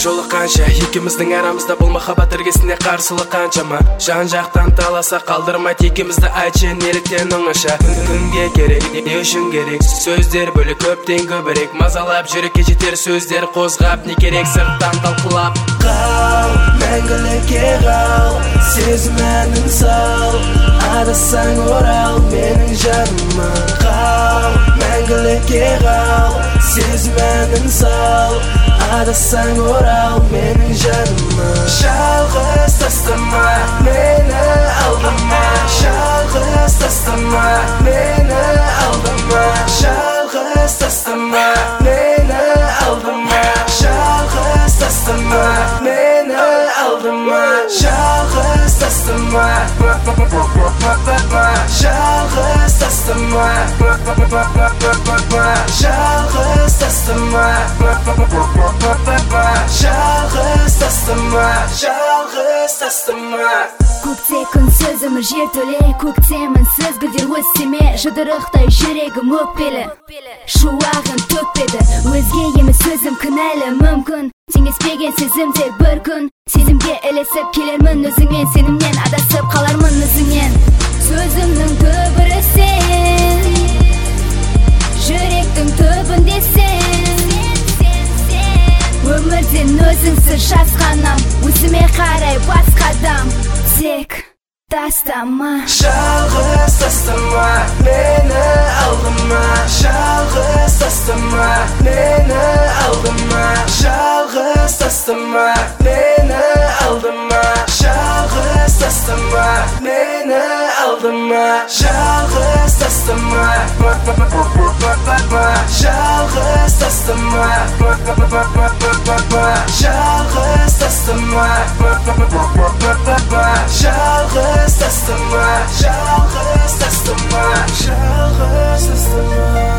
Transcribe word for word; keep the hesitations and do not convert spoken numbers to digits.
жолы қанша, екеуміздің арамызда бұл махаббат іргесінде қарсылық қаншама. Жан жақтан таласа қалдырмай екеумізді айтшы неліктен оңаша. Кімге керек, не үшін керек, сөздер бөлек көптен көбірек. Мазалап жүрекке жетер сөздер қозғап, не керек сырттан талқылап. Қал, мәңгілікке қал, сезім әнін сал, адасаң орал менің жаныма. Қал, мәңгілікке қал, сезім әнін сал, адасаң орал менің жаныма. Жалғыз тастама мені алдама, жалғыз тастама мені алдама, жалғыз тастама мені алдама, жалғыз тастама мені алдама, жалғыз тастама, жалғыз тастама, жалғыз тастама, жалғыз тастама, жалғыз тастама. Көкте күн сөзім жертөле, көктемін сіз гүлдер өссеме, жұдырықтай жүрегім өкпелі, шуағын төкпеді. Өзге емес сөзім кінәлі, мүмкін теңеспеген сезім тек бір күн. Сезімге ілесіп келермін өзіңмен, сенімнен адасып қалармын өзіңнен. Сөзімнің түбірі сен, жүректің түбінде сен. Өмірден өзіңсіз жасқанам, өзіме қарай басқадам. Тек тастама, жалғыз тастама мені алдама, жалғыз тастама мені алдама, жалғыз тастама мені алдама, жалғыз тастама мені алдама, жалғыз тастама, жалғыз тастама, жалғыз тастама, жалғыз тастама, жалғыз тастама, жалғыз тастама.